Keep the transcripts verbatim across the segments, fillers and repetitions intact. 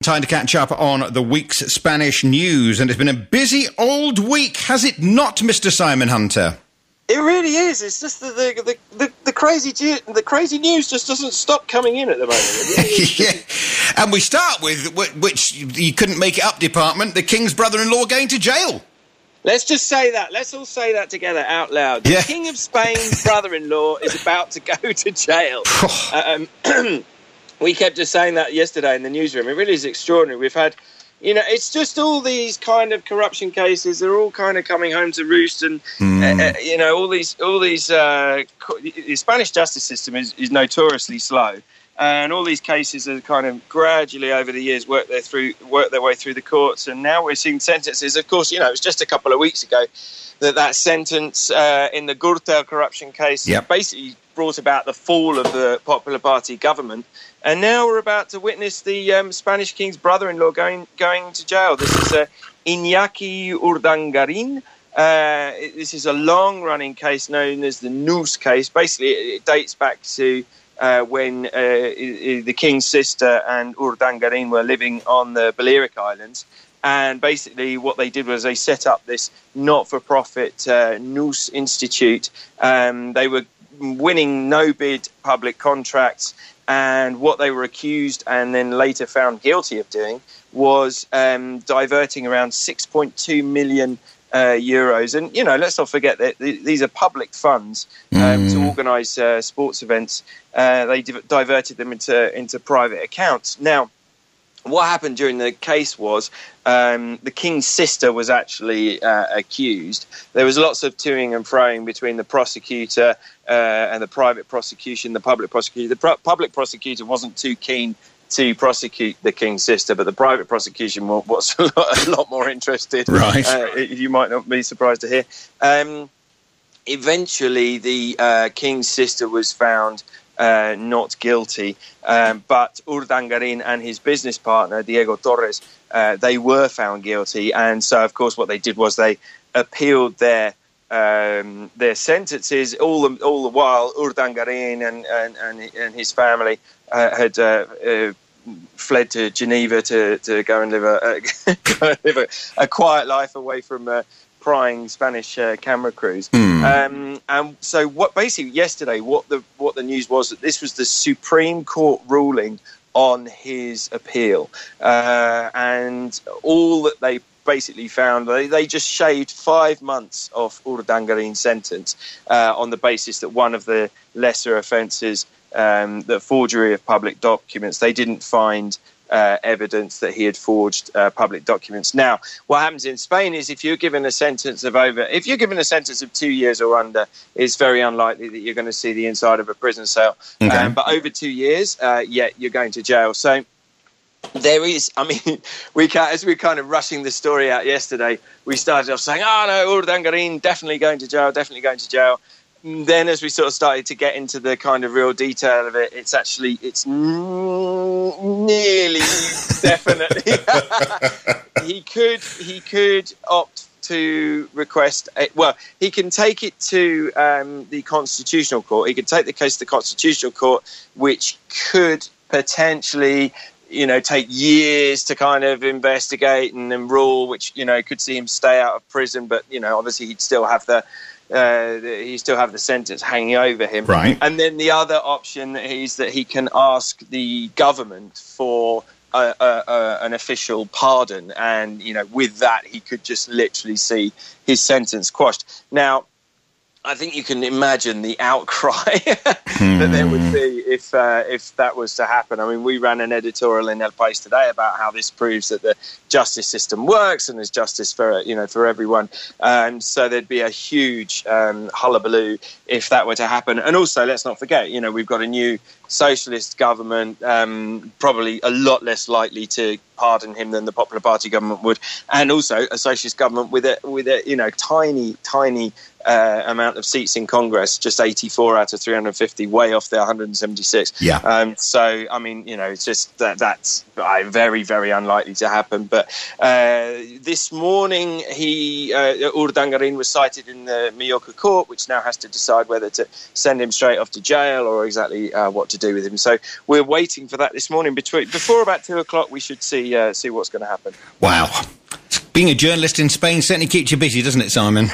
Time to catch up on the week's Spanish news, and it's been a busy old week, has it not, Mister Simon Hunter? It really is. It's just the the, the, the, the crazy the crazy news just doesn't stop coming in at the moment. Yeah, and we start with which you couldn't make it up department. The King's brother-in-law going to jail. Let's just say that. Let's all say that together out loud. The yeah. King of Spain's brother-in-law is about to go to jail. um, we kept just saying that yesterday in the newsroom. It really is extraordinary. We've had, you know, it's just all these kind of corruption cases. They're all kind of coming home to roost, and mm. uh, you know, all these, all these. Uh, the Spanish justice system is, is notoriously slow, and all these cases are kind of gradually over the years work their through, work their way through the courts, and now we're seeing sentences. Of course, you know, it was just a couple of weeks ago that that sentence uh, in the Gürtel corruption case yep. basically brought about the fall of the Popular Party government. And now we're about to witness the um, Spanish King's brother-in-law going going to jail. This is uh, Iñaki Urdangarin. Uh, this is a long-running case known as the Neus case. Basically, it, it dates back to uh, when uh, the King's sister and Urdangarin were living on the Balearic Islands. And basically what they did was they set up this not-for-profit uh, Neus Institute. Um, they were winning no-bid public contracts. And what they were accused and then later found guilty of doing was um, diverting around six point two million uh, euros. And, you know, let's not forget that th- these are public funds um, mm. to organise uh, sports events. Uh, they div- diverted them into, into private accounts. Now, what happened during the case was um, the King's sister was actually uh, accused. There was lots of toing and froing between the prosecutor uh, and the private prosecution, the public prosecutor. The pro- public prosecutor wasn't too keen to prosecute the King's sister, but the private prosecution was a lot, a lot more interested. Right. Uh, you might not be surprised to hear. Um, eventually, the uh, King's sister was found Uh, not guilty, um, but Urdangarin and his business partner Diego Torres, uh, they were found guilty, and so of course what they did was they appealed their um, their sentences. All the all the while, Urdangarin and and, and, and his family uh, had uh, uh, fled to Geneva to, to go and live a, uh, go and live a, a quiet life away from Uh, prying Spanish uh, camera crews, mm. um, and so what? Basically, yesterday, what the what the news was that this was the Supreme Court ruling on his appeal, uh, and all that they basically found, they, they just shaved five months off Urdangarin's sentence uh, on the basis that one of the lesser offences, um, the forgery of public documents, they didn't find Uh, evidence that he had forged uh, public documents. Now, what happens in Spain is if you're given a sentence of over, if you're given a sentence of two years or under, it's very unlikely that you're going to see the inside of a prison cell. Okay. Um, but over two years, uh, yeah, you're going to jail. So there is, I mean, we can, as we were kind of rushing the story out yesterday, we started off saying, oh no, Urdangarin definitely going to jail, definitely going to jail. Then as we sort of started to get into the kind of real detail of it, it's actually, it's n- nearly definitely. he could, he could opt to request, a, well, he can take it to um, the Constitutional Court. He could take the case to the Constitutional Court, which could potentially, you know, take years to kind of investigate and then rule, which, you know, could see him stay out of prison. But, you know, obviously he'd still have the, Uh, he still have the sentence hanging over him. Right. And then the other option is that he can ask the government for a, a, a, an official pardon. And, you know, with that, he could just literally see his sentence quashed. Now, I think you can imagine the outcry that there would be if uh, if that was to happen. I mean, we ran an editorial in El País today about how this proves that the justice system works and there's justice for, you know, for everyone. And so there'd be a huge um, hullabaloo if that were to happen. And also, let's not forget, you know, we've got a new socialist government, um, probably a lot less likely to pardon him than the Popular Party government would, and also a socialist government with a with a you know tiny tiny uh, amount of seats in Congress, just eighty-four out of three hundred fifty, way off their one hundred seventy-six. Yeah. Um, so, I mean, you know, it's just that that's uh, very, very unlikely to happen. But uh, this morning, he uh, Urdangarin was cited in the Mallorca court, which now has to decide whether to send him straight off to jail or exactly uh, what to do with him. So we're waiting for that this morning. Between before about two o'clock, we should see uh, see what's going to happen. Wow. Being a journalist in Spain certainly keeps you busy, doesn't it, Simon?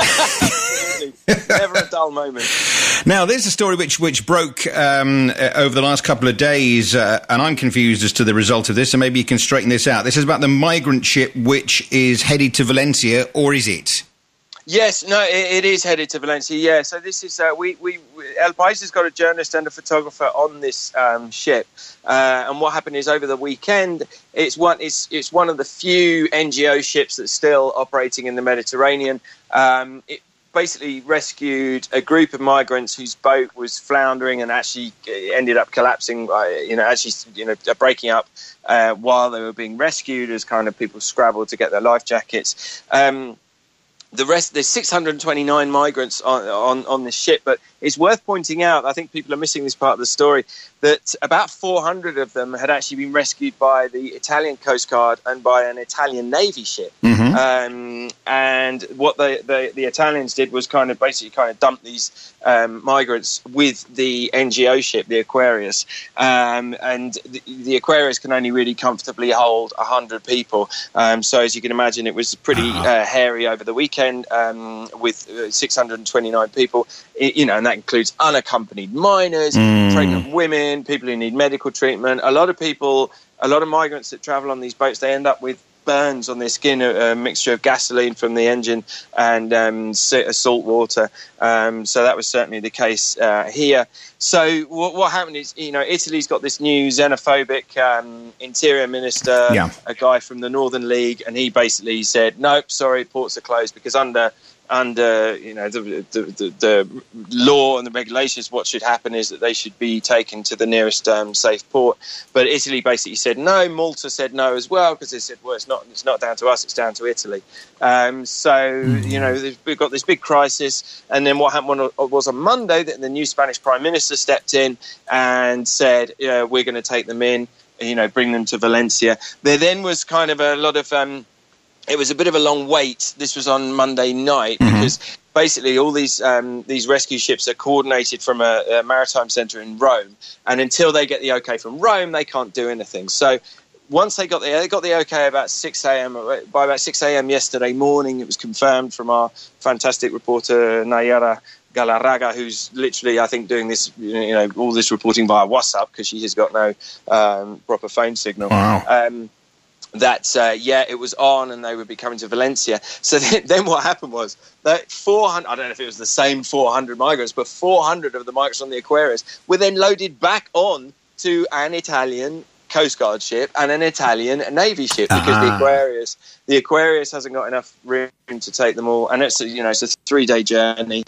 Never a dull moment. Now, there's a story which which broke um, uh, over the last couple of days, uh, and I'm confused as to the result of this, so maybe you can straighten this out. This is about the migrant ship which is headed to Valencia, or is it? Yes, no, it, it is headed to Valencia, yeah. So this is, uh, we, we, El País has got a journalist and a photographer on this um, ship. Uh, and what happened is over the weekend, it's one, it's, it's one of the few N G O ships that's still operating in the Mediterranean. Um, it basically rescued a group of migrants whose boat was floundering and actually ended up collapsing, uh, you know, actually, you know, breaking up uh, while they were being rescued as kind of people scrabbled to get their life jackets. Um, The rest, there's six hundred twenty-nine migrants on, on on this ship, but it's worth pointing out, I think people are missing this part of the story, that about four hundred of them had actually been rescued by the Italian Coast Guard and by an Italian Navy ship. Mm-hmm. Um, and what the, the, the Italians did was kind of basically kind of dump these um, migrants with the N G O ship, the Aquarius. Um, and the, the Aquarius can only really comfortably hold one hundred people. Um, so as you can imagine, it was pretty uh, hairy over the weekend um, with uh, six hundred twenty-nine people, it, you know, and that includes unaccompanied minors, mm. pregnant women, people who need medical treatment. A lot of people, a lot of migrants that travel on these boats, they end up with burns on their skin, a, a mixture of gasoline from the engine and um, salt water. Um, so that was certainly the case uh, here. So what, what happened is, you know, Italy's got this new xenophobic um, interior minister, yeah. a guy from the Northern League, and he basically said, nope, sorry, ports are closed, because under under you know the, the the the law and the regulations, what should happen is that they should be taken to the nearest um, safe port. But Italy basically said no. Malta said no as well, because they said, well, it's not it's not down to us, it's down to Italy. Um, so mm-hmm. you know we've got this big crisis, and then what happened was on Monday that the new Spanish Prime Minister stepped in and said, yeah, we're going to take them in, you know, bring them to Valencia. There then was kind of a lot of um, it was a bit of a long wait. This was on Monday night, mm-hmm. because basically all these um, these rescue ships are coordinated from a, a maritime centre in Rome, and until they get the okay from Rome, they can't do anything. So once they got the they got the okay about six a.m. by about six a.m. yesterday morning, it was confirmed from our fantastic reporter Nayara Galarraga, who's literally, I think, doing this, you know, all this reporting via WhatsApp because she has got no um, proper phone signal. Wow. Um, that, uh, yeah, it was on and they would be coming to Valencia. So then, then what happened was that four hundred, I don't know if it was the same four hundred migrants, but four hundred of the migrants on the Aquarius were then loaded back on to an Italian Coast Guard ship and an Italian Navy ship, because uh-huh. the Aquarius, the Aquarius hasn't got enough room to take them all. And it's, you know, it's a three-day journey.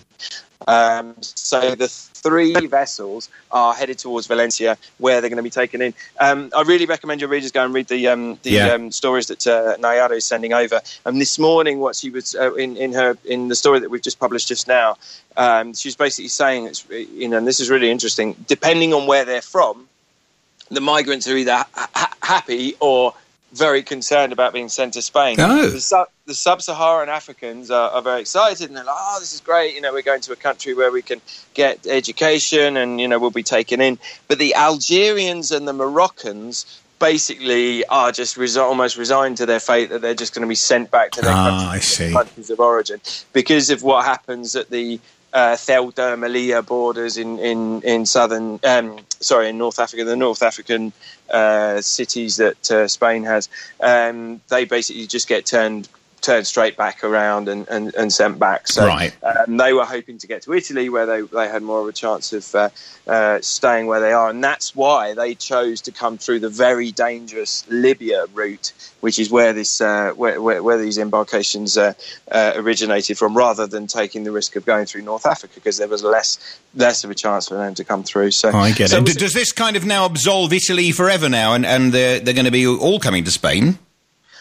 Um, so the three vessels are headed towards Valencia, where they're going to be taken in. Um, I really recommend your readers go and read the um, the yeah. um, stories that uh, Nayara is sending over. And this morning, what she was uh, in in her in the story that we've just published just now, um, she was basically saying, it's, you know, and this is really interesting. Depending on where they're from, the migrants are either ha- happy or very concerned about being sent to Spain. Oh. The, sub- the sub-Saharan Africans are, are very excited, and they're like, oh, this is great, you know, we're going to a country where we can get education and, you know, we'll be taken in. But the Algerians and the Moroccans basically are just resi- almost resigned to their fate, that they're just going to be sent back to their ah, countries, I see. countries of origin, because of what happens at the Uh, Ceuta, Melilla borders in in in southern, um, sorry, in North Africa, the North African uh, cities that uh, Spain has. Um, they basically just get turned turned straight back around and, and, and sent back. So right. um, they were hoping to get to Italy, where they they had more of a chance of uh, uh, staying where they are, and that's why they chose to come through the very dangerous Libya route, which is where this uh, where, where where these embarkations uh, uh, originated from, rather than taking the risk of going through North Africa, because there was less less of a chance for them to come through. So oh, I get so it. Does this kind of now absolve Italy forever now, and and they're they're going to be all coming to Spain?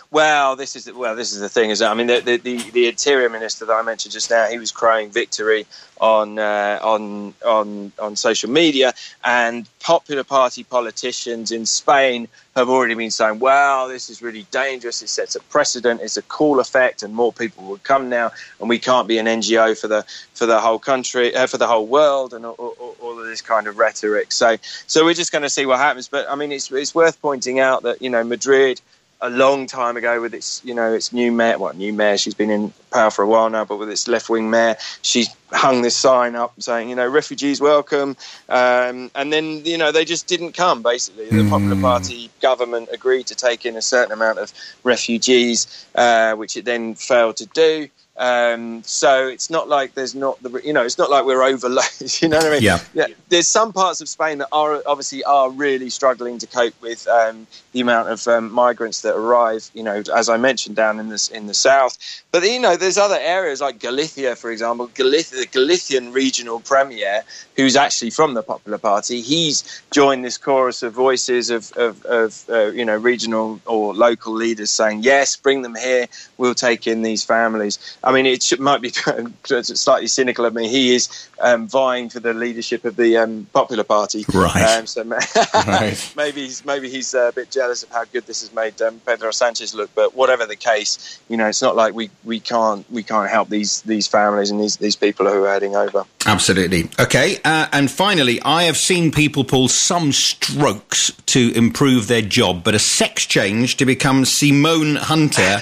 Well, this is well, this is the thing. Is that, I mean, the, the the the Interior Minister that I mentioned just now, he was crying victory on uh, on on on social media, and Popular Party politicians in Spain have already been saying, "Wow, this is really dangerous. It sets a precedent. It's a cool effect, and more people will come now, and we can't be an N G O for the for the whole country, uh, for the whole world, and all, all, all of this kind of rhetoric." So, so we're just going to see what happens. But I mean, it's it's worth pointing out that, you know, Madrid, a long time ago, with its, you know, its new mayor, well, new mayor, she's been in power for a while now, but with its left-wing mayor, she's hung this sign up saying, you know, refugees welcome, um, and then, you know, they just didn't come, basically. The Popular Party government agreed to take in a certain amount of refugees, uh, which it then failed to do. Um, so it's not like there's not the, you know, it's not like we're overloaded, you know what I mean? Yeah. Yeah. There's some parts of Spain that are obviously are really struggling to cope with um, the amount of um, migrants that arrive, you know, as I mentioned, down in this in the south. But, you know, there's other areas like Galicia, for example. Galicia, the Galician regional premier, who's actually from the Popular Party, he's joined this chorus of voices of, of, of uh, you know, regional or local leaders saying, yes, bring them here, we'll take in these families. I mean, it should, might be slightly cynical of me. He is um, vying for the leadership of the um, Popular Party, right? Um, so right. maybe he's maybe he's uh, a bit jealous of how good this has made um, Pedro Sanchez look. But whatever the case, you know, it's not like we, we can't we can't help these these families and these these people who are heading over. Absolutely. Okay, uh, and finally, I have seen people pull some strokes to improve their job, but a sex change to become Simone Hunter.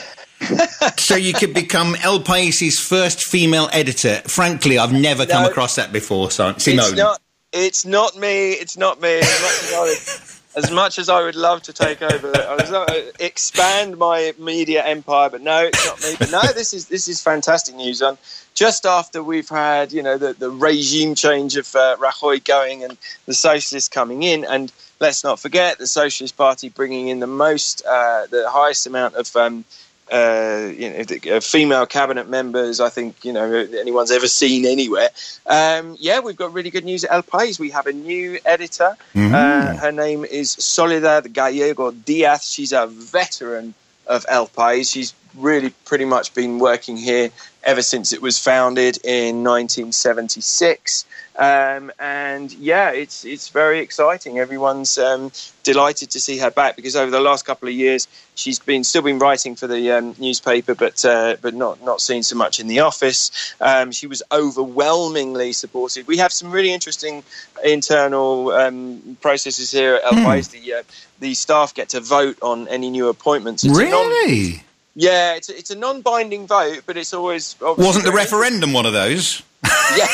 So you could become El Pais's first female editor. Frankly, I've never come no, across that before. So, Simone. It's not, it's not me. It's not me. As much as I would, as much as I would love to take over, I was not, uh, expand my media empire, but no, it's not me. But no, this is this is fantastic news. Um, just after we've had, you know, the, the regime change of uh, Rajoy going and the socialists coming in, and let's not forget the Socialist Party bringing in the most, uh, the highest amount of. Um, Uh, you know, uh, female cabinet members, I think, you know, anyone's ever seen anywhere. Um, yeah, we've got really good news at El País. We have a new editor. Mm-hmm. Uh, her name is Soledad Gallego Diaz. She's a veteran of El País. She's really pretty much been working here ever since it was founded in nineteen seventy-six. Um, and yeah, it's it's very exciting. Everyone's um, delighted to see her back, because over the last couple of years she's been still been writing for the um, newspaper, but uh, but not not seen so much in the office. Um, she was overwhelmingly supported. We have some really interesting internal um, processes here at El País. Mm. The uh, the staff get to vote on any new appointments. It's really? Non- yeah, it's a, it's a non-binding vote, but it's always wasn't the referendum one of those? Yeah,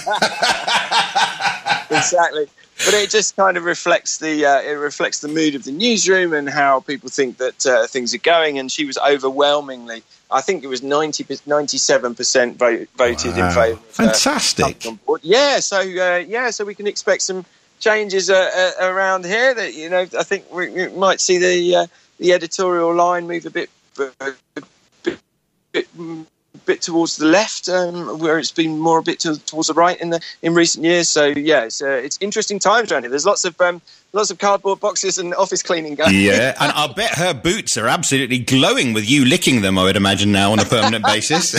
exactly. But it just kind of reflects the uh, it reflects the mood of the newsroom and how people think that uh, things are going. And she was overwhelmingly, I think it was ninety, ninety-seven percent vote, voted wow. in favour. Fantastic. Uh, on board. Yeah, so uh, yeah, so we can expect some changes uh, uh, around here. That, you know, I think we, we might see the uh, the editorial line move a bit. A bit, bit bit towards the left, um, where it's been more a bit to, towards the right in the in recent years. So yeah, it's uh, it's interesting times around here. There's lots of um, lots of cardboard boxes and office cleaning going. Yeah, and I bet her boots are absolutely glowing with you licking them, I would imagine, now on a permanent basis.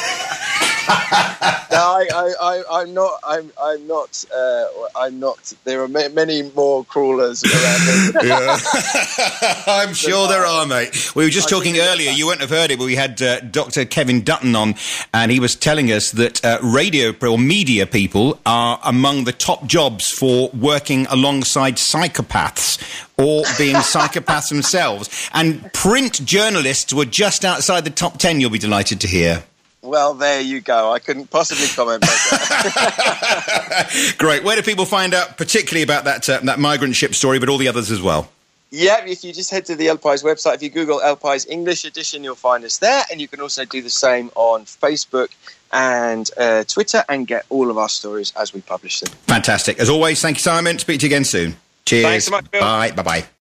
No, I, I, I, I'm not. I'm, I'm not. Uh, I'm not. There are ma- many more crawlers around. Yeah. I'm sure there are, mate. We were just I talking earlier. You won't have heard it, but we had uh, Doctor Kevin Dutton on, and he was telling us that uh, radio or media people are among the top jobs for working alongside psychopaths or being psychopaths themselves. And print journalists were just outside the top ten. You'll be delighted to hear. Well, there you go. I couldn't possibly comment about that. Great. Where do people find out particularly about that uh, that migrant ship story, but all the others as well? Yeah, if you just head to the El País website, if you Google El País English edition, you'll find us there. And you can also do the same on Facebook and uh, Twitter and get all of our stories as we publish them. Fantastic. As always, thank you, Simon. Speak to you again soon. Cheers. Thanks so much, Bill. Bye. Bye-bye.